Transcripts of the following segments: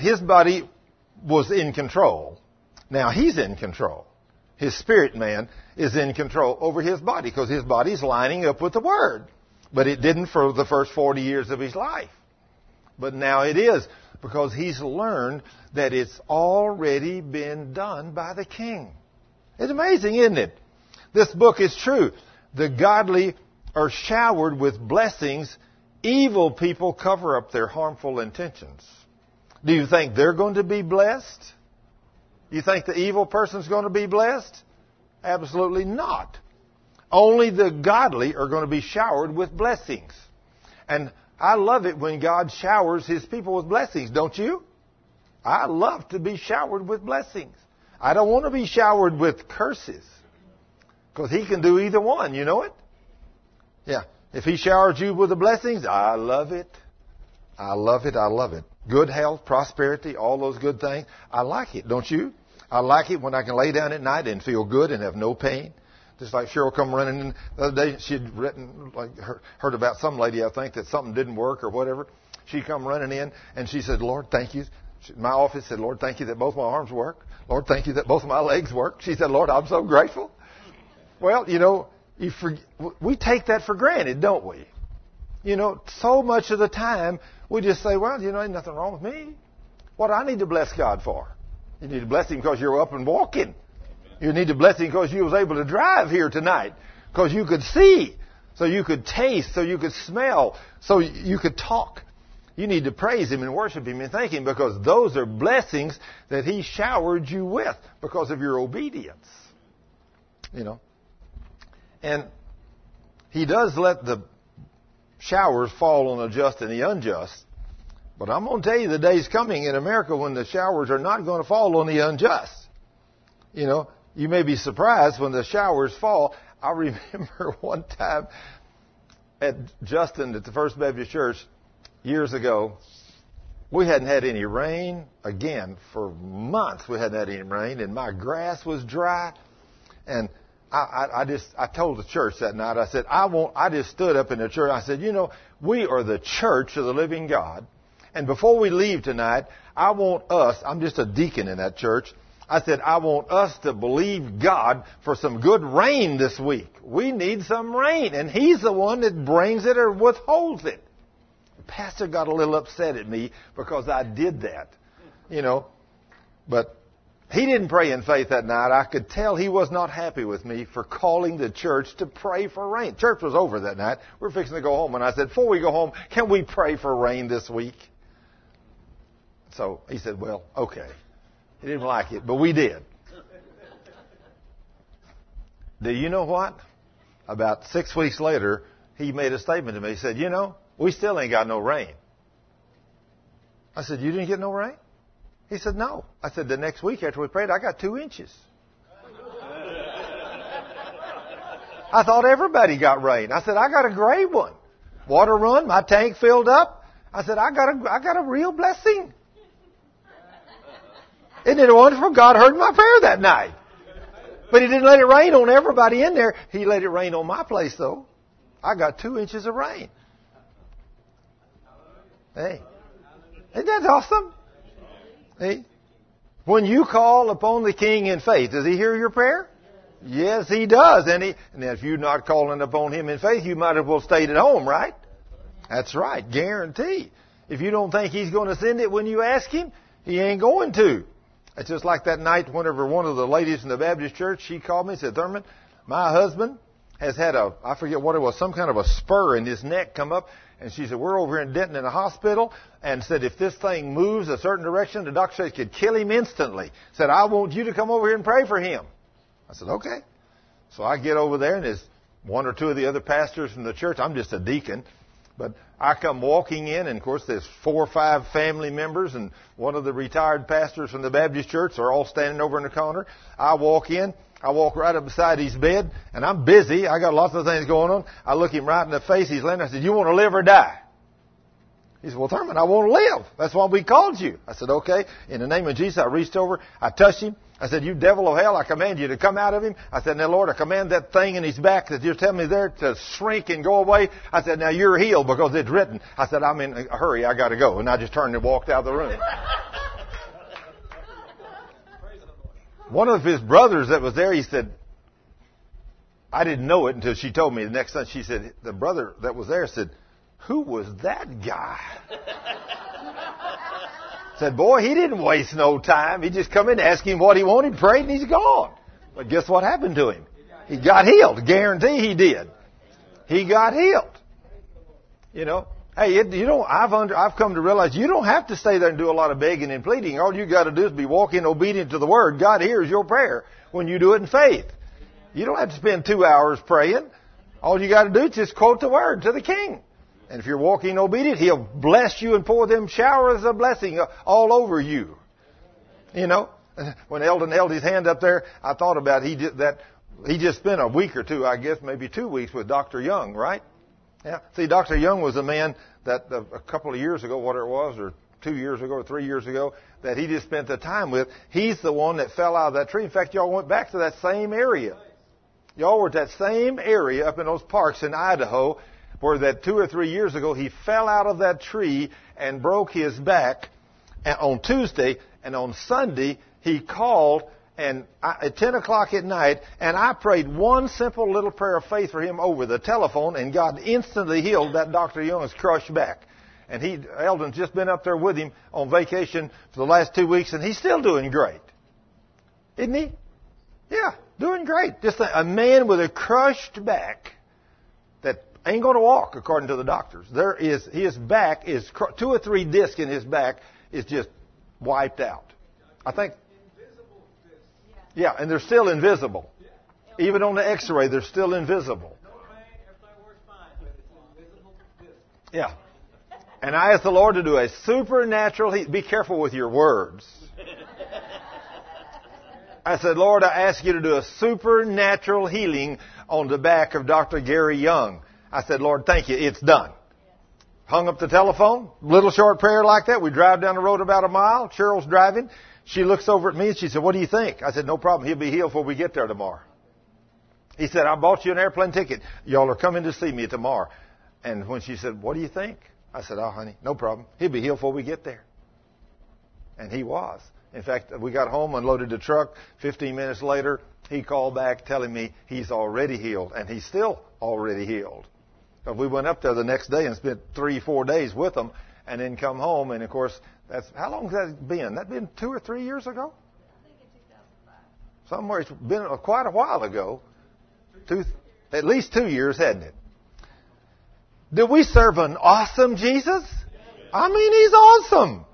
his body was in control. Now he's in control. His spirit man is in control over his body because his body's lining up with the Word. But it didn't for the first 40 years of his life. But now it is because he's learned that it's already been done by the King. It's amazing, isn't it? This book is true. The godly are showered with blessings. Evil people cover up their harmful intentions. Do you think they're going to be blessed? You think the evil person's going to be blessed? Absolutely not. Only the godly are going to be showered with blessings. And I love it when God showers His people with blessings, don't you? I love to be showered with blessings. I don't want to be showered with curses. Because He can do either one, you know it? Yeah. If He showers you with the blessings, I love it. I love it. I love it. Good health, prosperity, all those good things. I like it, don't you? I like it when I can lay down at night and feel good and have no pain. Just like Cheryl come running in the other day, she'd written, heard about some lady, I think, that something didn't work or whatever. She come running in and she said, Lord, thank you. My office said, Lord, thank you that both my arms work. Lord, thank you that both of my legs work. She said, Lord, I'm so grateful. Well, you know, we take that for granted, don't we? You know, so much of the time we just say, well, you know, ain't nothing wrong with me. What do I need to bless God for? You need to bless Him because you're up and walking. You need to bless Him because you was able to drive here tonight. Because you could see. So you could taste. So you could smell. So you could talk. You need to praise Him and worship Him and thank Him because those are blessings that He showered you with because of your obedience. You know. And He does let the showers fall on the just and the unjust. But I'm going to tell you the day's coming in America when the showers are not going to fall on the unjust. You know, you may be surprised when the showers fall. I remember one time at Justin at the First Baptist Church years ago, we hadn't had any rain again for months. We hadn't had any rain, and my grass was dry. And I told the church that night, I said, I just stood up in the church. I said, you know, we are the church of the living God. And before we leave tonight, I want us, I'm just a deacon in that church. I said, I want us to believe God for some good rain this week. We need some rain. And He's the one that brings it or withholds it. The pastor got a little upset at me because I did that. You know, but he didn't pray in faith that night. I could tell he was not happy with me for calling the church to pray for rain. Church was over that night. We were fixing to go home. And I said, before we go home, can we pray for rain this week? So he said, well, okay. He didn't like it, but we did. Do you know what? About 6 weeks later, he made a statement to me. He said, you know, we still ain't got no rain. I said, you didn't get no rain? He said, no. I said, the next week after we prayed, I got 2 inches. I thought everybody got rain. I said, I got a great one. Water run, my tank filled up. I said, I got a real blessing. Isn't it wonderful? God heard my prayer that night. But He didn't let it rain on everybody in there. He let it rain on my place, though. I got 2 inches of rain. Hey. Isn't that awesome? Hey. When you call upon the King in faith, does He hear your prayer? Yes, He does. And if you're not calling upon Him in faith, you might as well stay at home, right? That's right. Guarantee. If you don't think He's going to send it when you ask Him, He ain't going to. It's just like that night whenever one of the ladies in the Baptist church, she called me and said, Thurman, my husband has had I forget what it was, some kind of a spur in his neck come up. And she said, we're over here in Denton in a hospital. And said, if this thing moves a certain direction, the doctor said it could kill him instantly. Said, I want you to come over here and pray for him. I said, okay. So I get over there, and there's one or two of the other pastors from the church. I'm just a deacon. But I come walking in, and of course there's 4 or 5 family members, and one of the retired pastors from the Baptist church are all standing over in the corner. I walk in. I walk right up beside his bed, and I'm busy. I got lots of things going on. I look him right in the face. He's laying there. I said, you want to live or die? He said, well, Thurman, I want to live. That's why we called you. I said, okay. In the name of Jesus, I reached over. I touched him. I said, you devil of hell, I command you to come out of him. I said, now, Lord, I command that thing in his back that you're telling me there to shrink and go away. I said, now, you're healed because it's written. I said, I'm in a hurry. I got to go. And I just turned and walked out of the room. One of his brothers that was there, he said, I didn't know it until she told me. The next time she said, the brother that was there said, who was that guy? Said, boy, he didn't waste no time. He just come in, asked him what he wanted, prayed, and he's gone. But guess what happened to him? He got healed. Guarantee he did. He got healed. You know, hey, I've come to realize you don't have to stay there and do a lot of begging and pleading. All you got to do is be walking obedient to the Word. God hears your prayer when you do it in faith. You don't have to spend 2 hours praying. All you got to do is just quote the Word to the King. And if you're walking obedient, He'll bless you and pour them showers of blessing all over you. You know, when Eldon held his hand up there, I thought about he just spent a week or two, I guess, maybe 2 weeks with Dr. Young, right? Yeah. See, Dr. Young was a man that a couple of years ago, whatever it was, or 2 years ago or 3 years ago, that he just spent the time with. He's the one that fell out of that tree. In fact, y'all went back to that same area. Y'all were at that same area up in those parks in Idaho where that 2 or 3 years ago he fell out of that tree and broke his back on Tuesday, and on Sunday he called at 10 o'clock at night, and I prayed one simple little prayer of faith for him over the telephone, and God instantly healed that Dr. Young's crushed back. And Eldon's just been up there with him on vacation for the last 2 weeks, and he's still doing great. Isn't he? Yeah, doing great. Just a man with a crushed back that ain't going to walk, according to the doctors. His back is 2 or 3 discs in his back is just wiped out. I think. Yeah, and they're still invisible. Even on the X-ray, they're still invisible. Yeah. And I asked the Lord to do a supernatural healing. Be careful with your words. I said, Lord, I ask you to do a supernatural healing on the back of Dr. Gary Young. I said, Lord, thank you. It's done. Hung up the telephone. Little short prayer like that. We drive down the road about a mile. Cheryl's driving. She looks over at me and she said, what do you think? I said, no problem. He'll be healed before we get there tomorrow. He said, I bought you an airplane ticket. Y'all are coming to see me tomorrow. And when she said, what do you think? I said, oh, honey, no problem. He'll be healed before we get there. And he was. In fact, we got home, unloaded the truck. 15 minutes later, he called back telling me he's already healed. And he's still already healed. But we went up there the next day and spent 3-4 days with him and then come home. And, of course, how long has that been? That been 2 or 3 years ago? I think in 2005. Somewhere it's been quite a while ago. At least 2 years, hadn't it? Do we serve an awesome Jesus? I mean, He's awesome.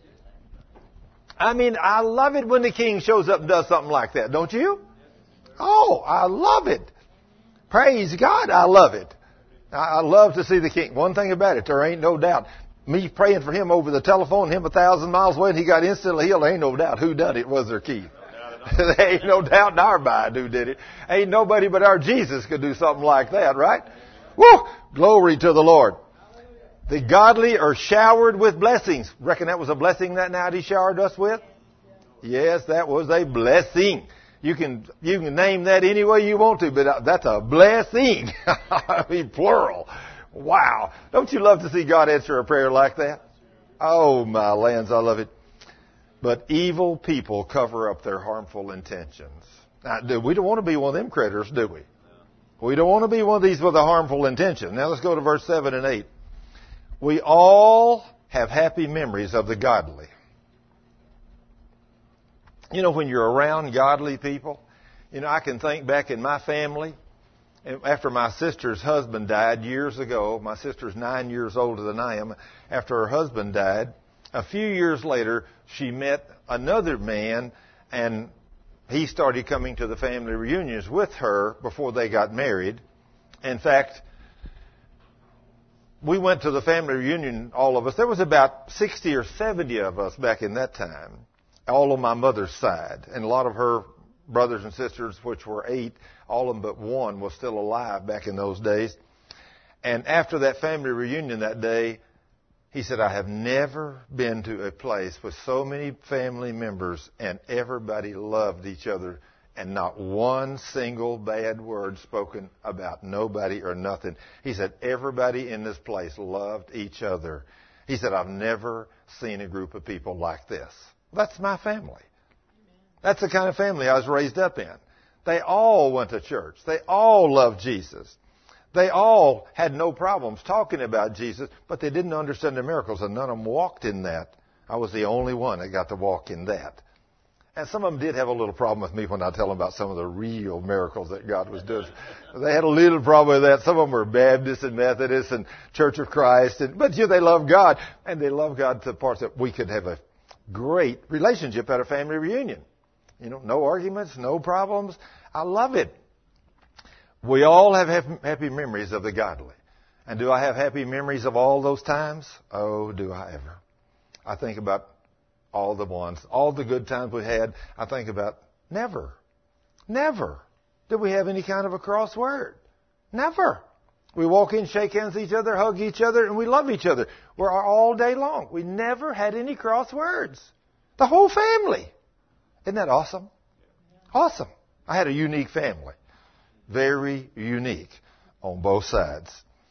I mean, I love it when the King shows up and does something like that, don't you? Oh, I love it. Praise God, I love it. I love to see the King. One thing about it, there ain't no doubt. Me praying for him over the telephone, him 1,000 miles away, and he got instantly healed. There ain't no doubt who done it was there, Keith. There ain't no doubt in our mind who did it. Ain't nobody but our Jesus could do something like that, right? Woo! Glory to the Lord. The godly are showered with blessings. Reckon that was a blessing that night He showered us with? Yes, that was a blessing. You can name that any way you want to, but that's a blessing. I mean, plural. Wow. Don't you love to see God answer a prayer like that? Oh, my lands, I love it. But evil people cover up their harmful intentions. Now, we don't want to be one of them critters, do we? We don't want to be one of these with a harmful intention. Now, let's go to verse 7 and 8. We all have happy memories of the godly. You know, when you're around godly people, you know, I can think back in my family. After my sister's husband died years ago, my sister's 9 years older than I am. After her husband died, a few years later, she met another man, and he started coming to the family reunions with her before they got married. In fact, we went to the family reunion, all of us. There was about 60 or 70 of us back in that time, all on my mother's side. And a lot of her brothers and sisters, which were 8, all of them but one was still alive back in those days. And after that family reunion that day, he said, I have never been to a place with so many family members and everybody loved each other and not one single bad word spoken about nobody or nothing. He said, everybody in this place loved each other. He said, I've never seen a group of people like this. That's my family. That's the kind of family I was raised up in. They all went to church. They all loved Jesus. They all had no problems talking about Jesus, but they didn't understand the miracles, and none of them walked in that. I was the only one that got to walk in that. And some of them did have a little problem with me when I tell them about some of the real miracles that God was doing. They had a little problem with that. Some of them were Baptists and Methodists and Church of Christ. But they love God. And they love God to the parts that we could have a great relationship at a family reunion. No arguments, no problems. I love it. We all have happy memories of the godly. And do I have happy memories of all those times? Oh, do I ever. I think about all the ones, all the good times we had. I think about never did we have any kind of a cross word. Never. We walk in, shake hands with each other, hug each other, and we love each other. We're all day long. We never had any cross words. The whole family. Isn't that awesome? Awesome. I had a unique family. Very unique on both sides.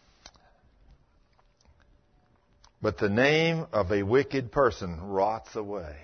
But the name of a wicked person rots away.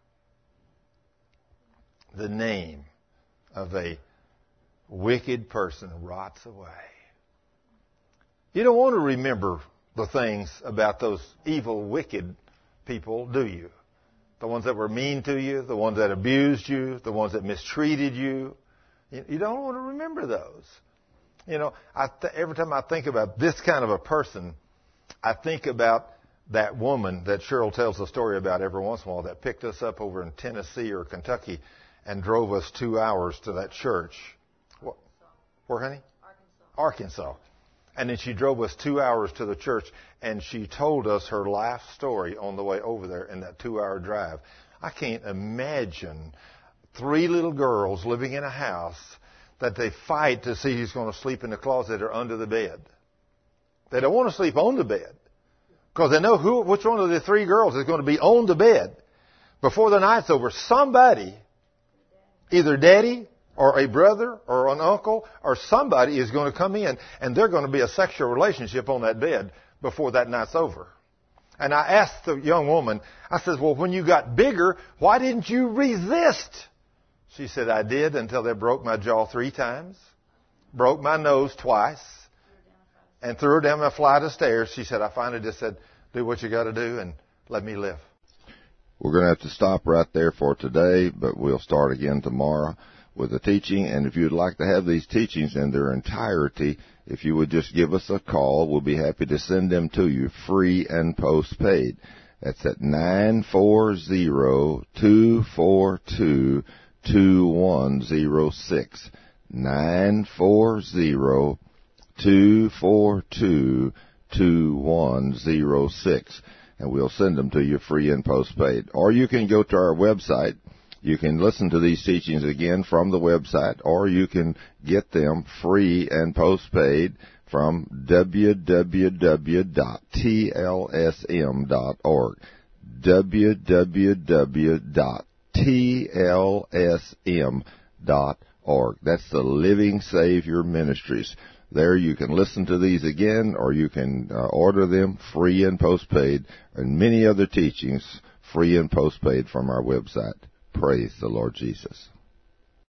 The name of a wicked person rots away. You don't want to remember the things about those evil, wicked people, do you? The ones that were mean to you, the ones that abused you, the ones that mistreated you. You don't want to remember those. Every time I think about this kind of a person, I think about that woman that Cheryl tells the story about every once in a while that picked us up over in Tennessee or Kentucky and drove us 2 hours to that church. Where, honey? Arkansas. And then she drove us 2 hours to the church, and she told us her life story on the way over there in that 2-hour drive. I can't imagine 3 little girls living in a house that they fight to see who's going to sleep in the closet or under the bed. They don't want to sleep on the bed because they know which one of the 3 girls is going to be on the bed before the night's over. Somebody, either daddy or a brother or an uncle or somebody is going to come in, and they're going to be a sexual relationship on that bed before that night's over. And I asked the young woman, I said, well, when you got bigger, why didn't you resist? She said, I did until they broke my jaw 3 times, broke my nose twice, and threw her down a flight of stairs. She said, I finally just said, do what you got to do and let me live. We're going to have to stop right there for today, but we'll start again tomorrow with the teaching. And if you'd like to have these teachings in their entirety, if you would just give us a call, we'll be happy to send them to you free and postpaid. That's at 940-242-2106. 940-242-2106. And we'll send them to you free and postpaid. Or you can go to our website. You can listen to these teachings again from the website, or you can get them free and postpaid from www.tlsm.org. www.tlsm.org. That's the Living Savior Ministries. There you can listen to these again, or you can order them free and postpaid, and many other teachings free and postpaid from our website. Praise the Lord Jesus.